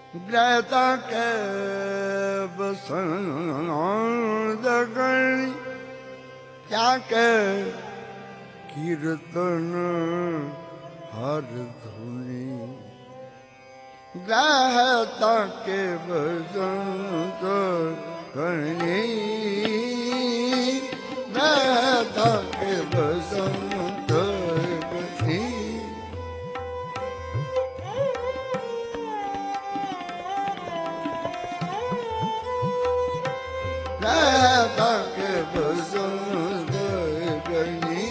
ग्रहता के बसंत गणी क्या के कीर्तन हर धुनी ग्रहता के बसंत गणी ग्रहता के बसंत गणी ग्रहता के बसंत गणी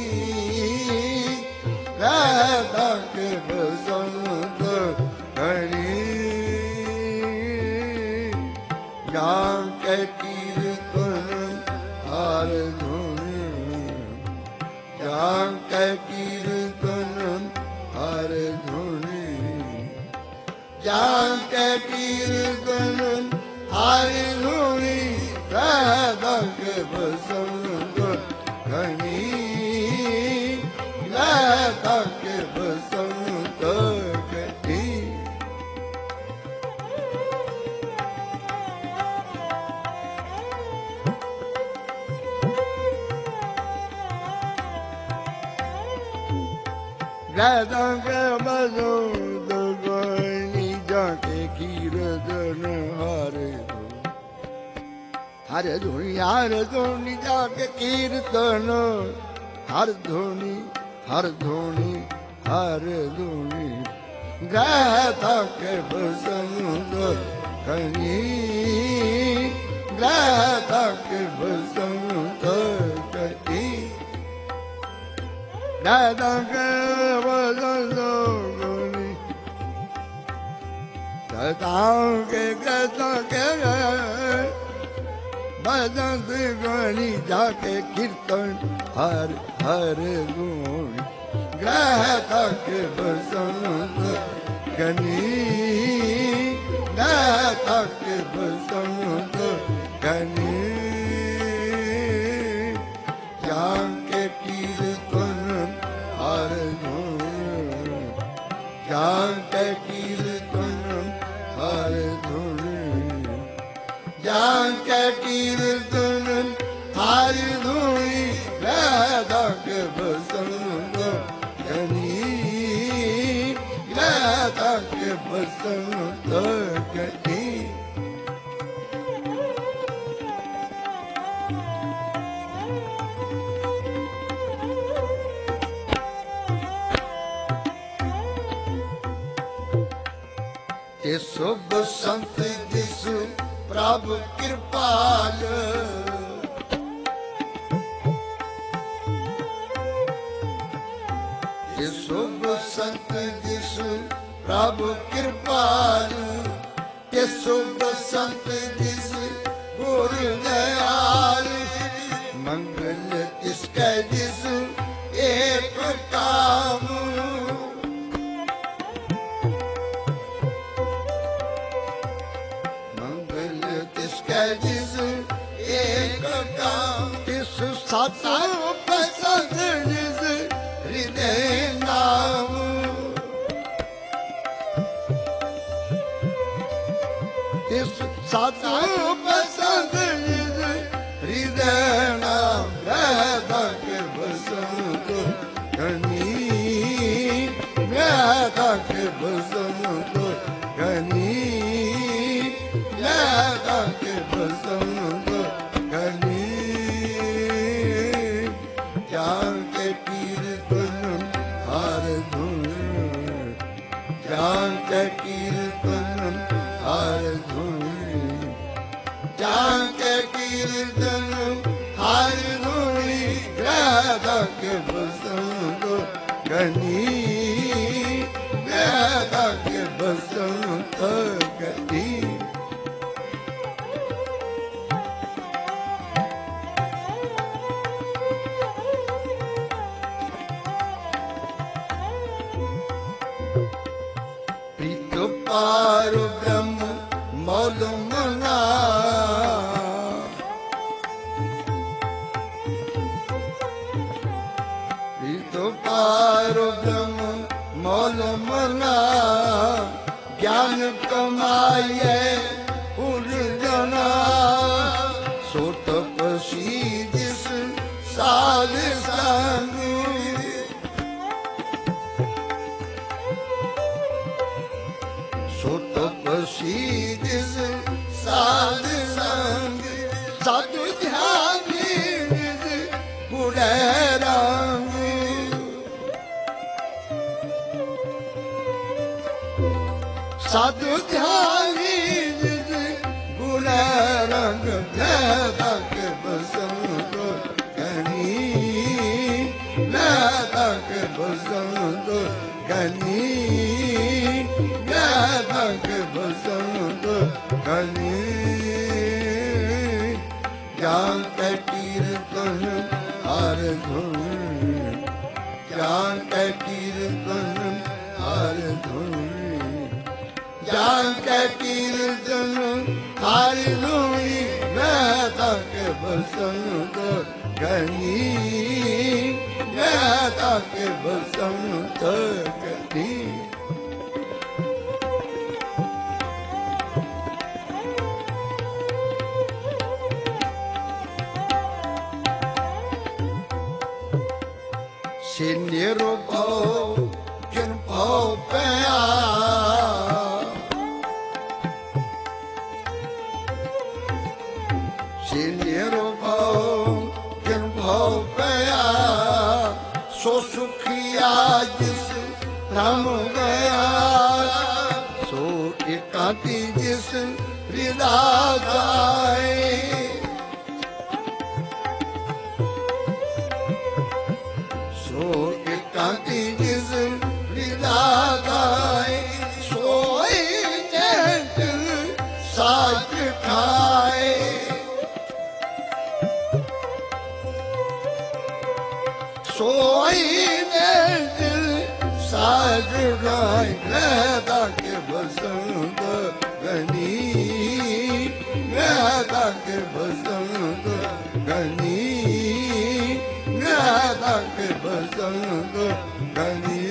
ग्रहता के बसंत गणी गान के कीर्तन हर धुनी गान के कीर्तन हर धुनी गान के कीर्तन हर धुनी ग्रहता के बसंत गणी ग्रहता के बसंत गणी ग्रहता के बसंत गणी जाके कीर्तन हर धुनी जाके कीर्तन हर धुनी हर धुनी हर धुनी ग्रहता के बसंत गणी ग्रहता के बसंत गणी ग्रहता के बसंत गणी ग्रहता के बसंत गणी जाके कीर्तन हर हर गुणी ग्रहता के बसंत गणी ग्रहता के बसंत गणी जाके कीर्तन हर धुनी जाके कीर्तन हर धुनी जाके कीर्तन हर धुनी ग्रहता के बसंत गणी ग्रहता के बसंत गणी तिसु बसंत दिसु प्रभु कृपाल तिसु बसंत दिसु प्रभु कृपाल तिसु बसंत दिसु गुरु दयाल मंगल तिसके दिसु एक काम जिस एक काम तिस सत बसंत जिस हृदय नाम तिस सत बसंत जिस हृदय नाम ग्रहता के बसंत गणी ग्रहता के बसंत गणी ग्रहता के बसंत गणी जाके कीर्तन हर धुनी जाके कीर्तन हर धुनी जाके कीर्तन हर धुनी ग्रहता के बसंत गणी ग्रहता के बसंत गणी पार ब्रह्म मौल मना तो पार ब्रह्म मौल मना ज्ञान कमाए ਪਾਈਏ ਉਲਝਣਾ ਸੋ ਤਪਸੀ ਜਿਸ ਸਾਧ ਸੰਗ ਸੋ ਤਪਸੀ ਜਿਸ ਸਾਧ ਸੰਗ ਸਾਧੂ ਧਿਆਨੀ ਨਿਜ ਗੁੜੈ ਰੰਗ ਸਾਧੂ ਧਿਆਨੀ ਨਿਜ ਗੁੜੈ ਰੰਗ ਮੈਂ ਤੱਕ ਬਸੰਤ ਕਨੀ ਮੈਂ ਤੱਕ ਬਸੰਤ ਕਨੀ ਮੈਂ ਤੱਕ ਬਸੰਤ ਕਨੀ ਜਾਨ ਕੈ ਕੀਰਤਨ ਹਰ ਧੁਨ ਜਾਨ ਕੈ ਕੀਰਤਨ ਹਰ ਧੁਨ ਜਾਨ ਕੈ ਕੀਰਤਨ ਹਰ ਧੁਨੀ ਮੈਂ ਤੱਕ ਬਸੰਤ ਕਨੀ ਮੈਂ ਤੱਕ ਬਸੰਤ ਕਨੀ ਸੇ ਨਿਰਭਉ ਜਿਨ ਭਉ ਪਿਆ ਸੇ ਨਿਰਭਉ ਜਿਨ ਭਉ ਪਿਆ ਸੋ ਸੁਖੀਆ ਜਿਸ ਰਾਮ ਗਿਆ ਸੋ ਇਕਾਂਤੀ ਜਿਸ ਹਿਰਦਾ ਗਾਏ ਇਕਾਂਤੀ ਜਿਸ ਹਿਰਦਾ ਗਾਏ ਸੋਈ ਜੈਤ ਸਾਜ ਖਾਏ ਸੋਈ ਜੈਤ ਸਾਜ ਖਾਏ ਮੈਂ ਤੱਕ ਬਸੰਤ ਗਨੀ ਮੈਂ ਤੱਕ ਬਸੰਤ ਗਨੀ ਮੈਂ ਤੱਕ ਬਸੰਤ ਗਨੀ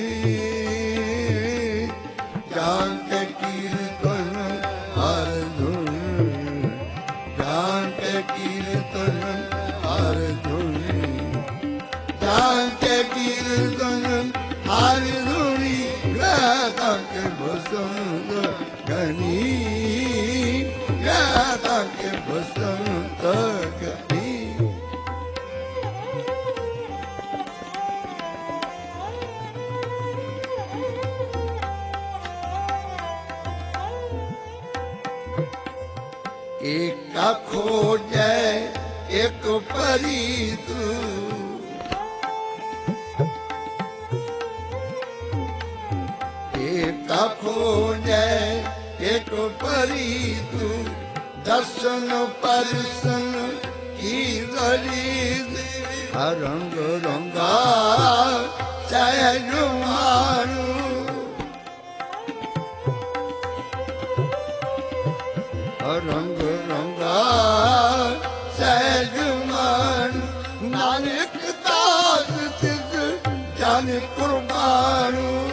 ਜਾਨ ਕੇ ਕੀਰਤਨ ਹਰ ਧੁਨ ਜਾਨ ਕੇ ਕੀਰਤਨ ਹਰ ਧੁਨ ਜਾਨ ਕੇ ਕੀਰਤਨ ਹਰ ਧੁਨੀ ਮੈਂ ਤੱਕ ਬਸੰਤ ਗਨੀ ਮੈਂ ਤੱਕ ਬਸੰਤ ਗਨੀ ਏਕਾ ਖੋਜੈ ਇੱਕ ਪਰੀਤ ਏਕਾ ਖੋਜੈ ਇੱਕ ਪਰੀਤ ਦਰਸ਼ਨ ਪਰਸਨ ਕੀ ਗਰੀਦ ਰੰਗ ਰੰਗਾ ਸਹਿਜ ਮਾਰੂ ਰੰਗ ਰੰਗਾ ਸਹਿਜ ਮਨ ਨਾਨਕ ਦਾਸ ਤਿਸ ਜਨ ਕੁਰਬਾਨ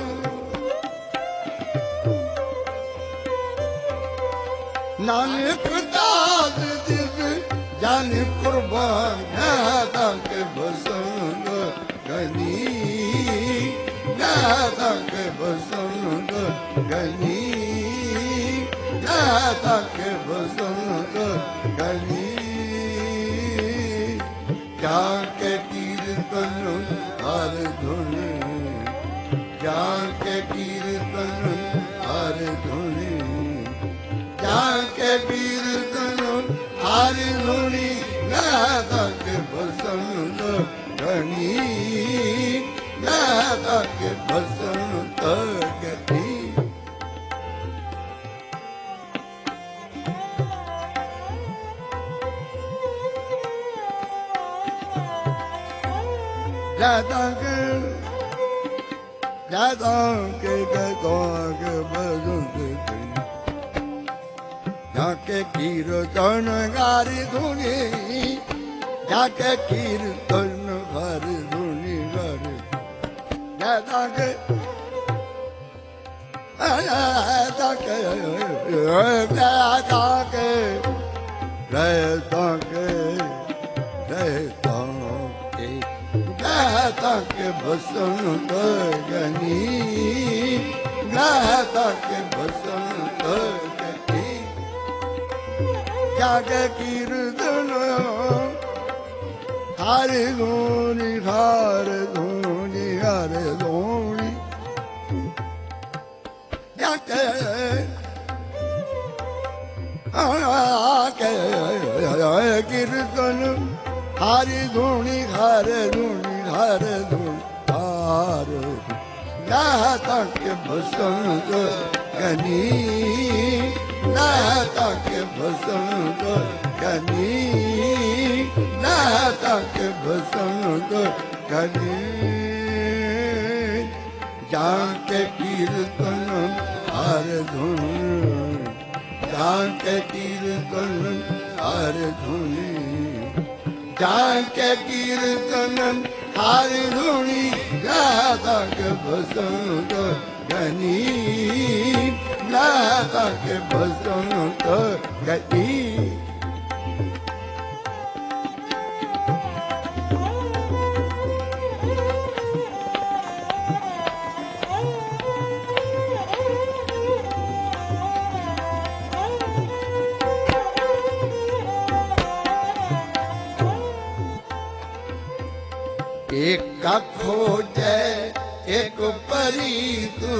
ਨਾਨਕ ਦਾਸ ਤਿਸ ਜਨ ਕੁਰਬਾਨ ਮੈਂ ਤੱਕ ਬਸੰਤ ਗਨੀ ਮੈਂ ਤੱਕ ਬਸੰਤ ਗਨੀ ਮੈਂ ਤੱਕ ਬਸੰਤ ਗਨੀ ਜਾਨ ਕੇ ਕੀਰਤਨ ਹਰ ਧੁਨ ਜਾਨ ਕੇ ਕੀਰਤਨ ਹਰ ਧੁਨ ਜਾਨ ਕੇ ਕੀਰਤਨ ਹਰ ਧੁਨੀ ਮੈਂ ਤੱਕ ਬਸੰਤ ਗਨੀ ਮੈਂ ਤੱਕ ਬਸੰਤ Ghani Jadang ke bajante kari, jaake kirtan gari dhuni, jaake kirtan gari dhuni gari, jadang ke के बसन गनी ग्रहता के बसन गनी जाग कीर्तन हर धोनी हर धोनी हर धोनी जाके कीर्तन हरि धुनी हर धुनी हर धुनी हर लहता के बसंत गनी लहता के बसंत गनी लहता के बसंत गनी जाके कीर्तन हर धुनी जाके कीर्तन हर धुनी जाके कीर्तन हर धुनी लहता के बसंत गनी लहता के बसंत गनी एक का खोजे एक परी तू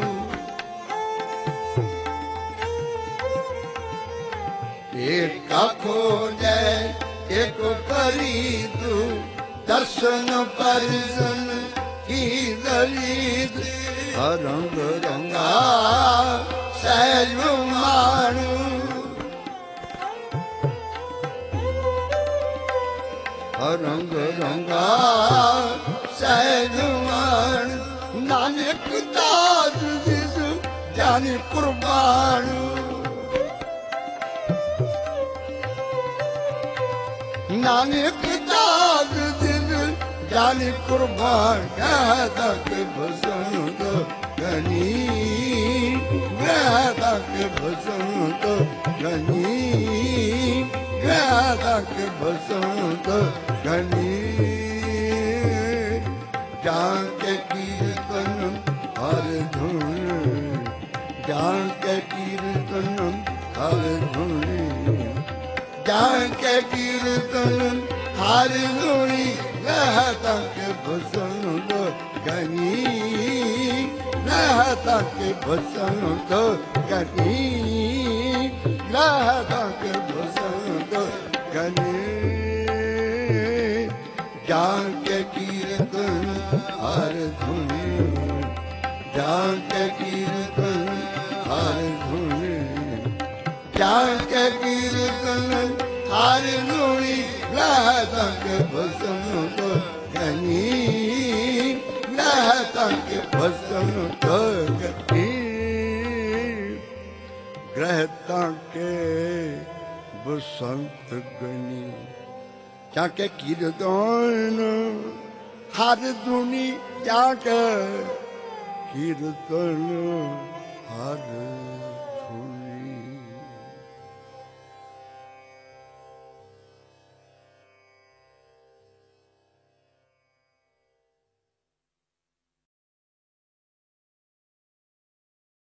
एक का खोजे एक परी तू दर्शन परसन की दलित रंग रंगा सहज मानू रंग रंगा सहजवान नानक दास जिस जाने कुर्बान नानक दास जिस जाने कुर्बान ग्रहता के बसंत गनी ग्रहता के बसंत गनी ग्रहता के बसंत गनी जाके कीर्तन हर धुन जाके कीर्तन हर धुन जाके कीर्तन हर धुनी लहता के बसंत गनी लहता के बसंत गनी लहता के बसंत गनी जाके कीर्तन हर धुनी जाके कीर्तन हर धुनी जाके कीर्तन हर धुनी लहता के बसंत गनी लहता के बसंत गनी ग्रहता के बसंत गनी जाके कीर्तन हर धुनी जाके कीर्तन हर